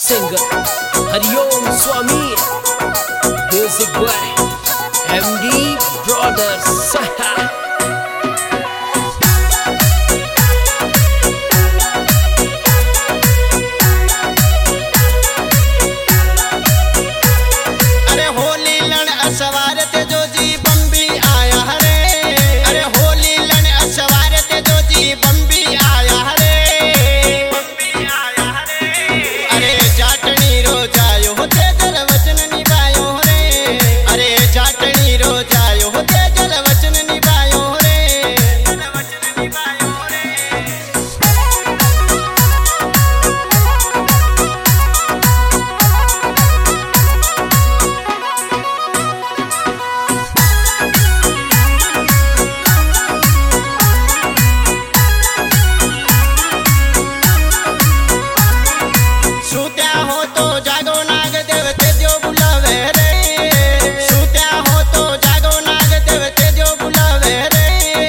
Singer Hariom Swami, music by MD Brothers. अरे होली लन असवार ते जो जी बम्बी आया हरे। अरे होली लन असवार ते जो जी बम्बी आया हरे। अरे जाटनी रो जायो होते जल वचन निभायो रे। अरे जाटनी रो जायो होते जल वचन निभायो रे। सूत्या हो तो जागो नाग देवते जो बुलावे रे। सूत्या हो तो जागो नाग देवते जो बुलावे रे।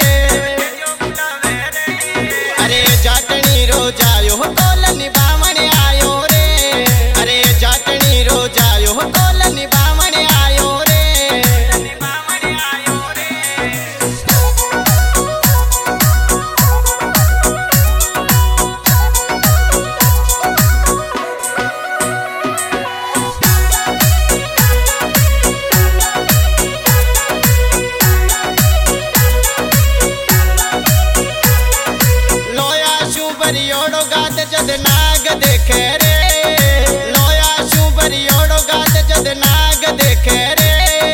अरे जाटनी रो जायो कोल निभावण आयो रे। अरे जाटनी रो जायो कोल निभावण आयो रे। लोया शू बरियोड़ो गात जद नाग देखे रे। लोया शू बरियोड़ो गात जद नाग देखे रे।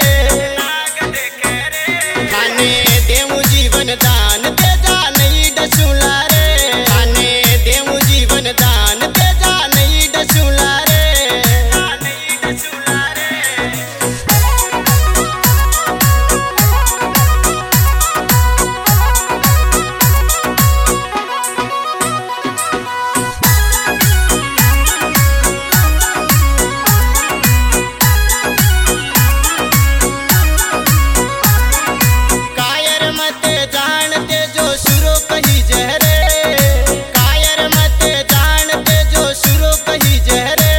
खाने देऊ जीवन दान ते जा नहीं डसूला रे। खाने देऊ जीवन दान ते जा नहीं डसूला रे। कायर मते जानते जो सुरो कही जहरे। कायर मते जानते जो सुरो कही जहरे।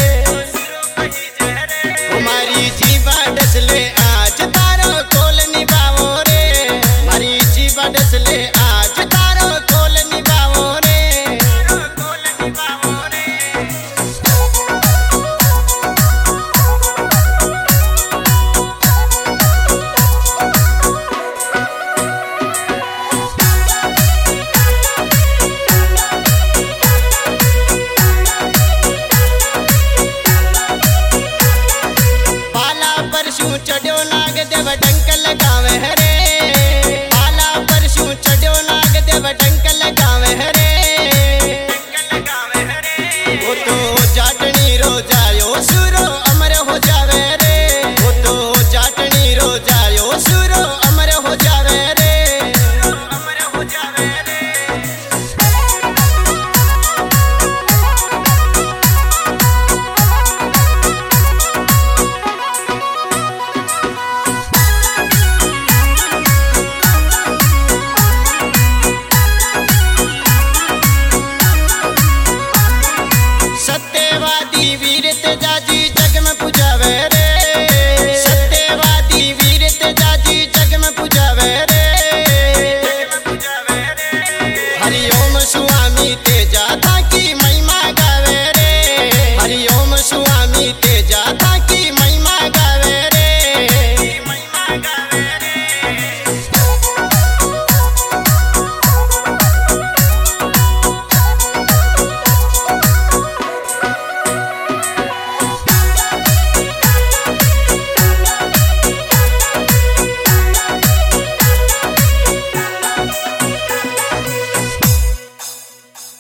हमारी जीवा डसले आज तारो कोल निभाओ रे। हमारी जीवा डसले आज तारो कोल निभाओ रे। पाला परशु चढ़ो नाग देव डंक लगावे हरे। पाला परशु चढ़ो नाग देव डंक लगावे हरे। वो तो जाटनी रो जायो सुरो अमर हो जावे रे। वो तो जाटनी रो जायो सुरो अमर हो जावे रे। सत्यवादी